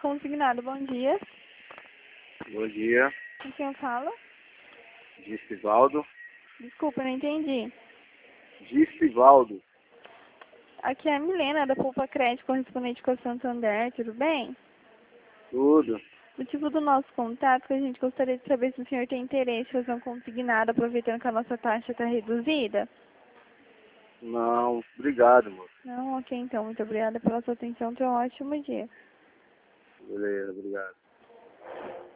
Consignado, bom dia. Bom dia, Com quem eu falo? Gistivaldo. Desculpa, não entendi. Gistivaldo, Aqui é a Milena, da Poupa Crédito, correspondente com a Santander, tudo bem? tudo. O motivo do nosso contato é que a gente gostaria de saber se o senhor tem interesse em fazer um consignado, aproveitando que a nossa taxa está reduzida. Não, obrigado, moço. Não, ok, então. Muito obrigada pela sua atenção. Tenha um ótimo dia. Beleza, obrigado.